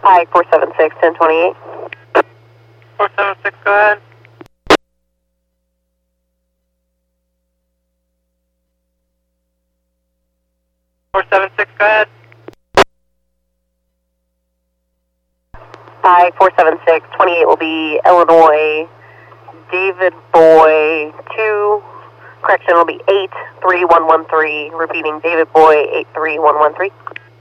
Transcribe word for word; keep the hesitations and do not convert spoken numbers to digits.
Pike four seven six, ten twenty-eight. four seven six, go ahead. four seven six, go ahead. Pike four seven six, twenty-eight will be Illinois, David Boy two, correction will be eight three one one three, repeating David Boy eight three one one three.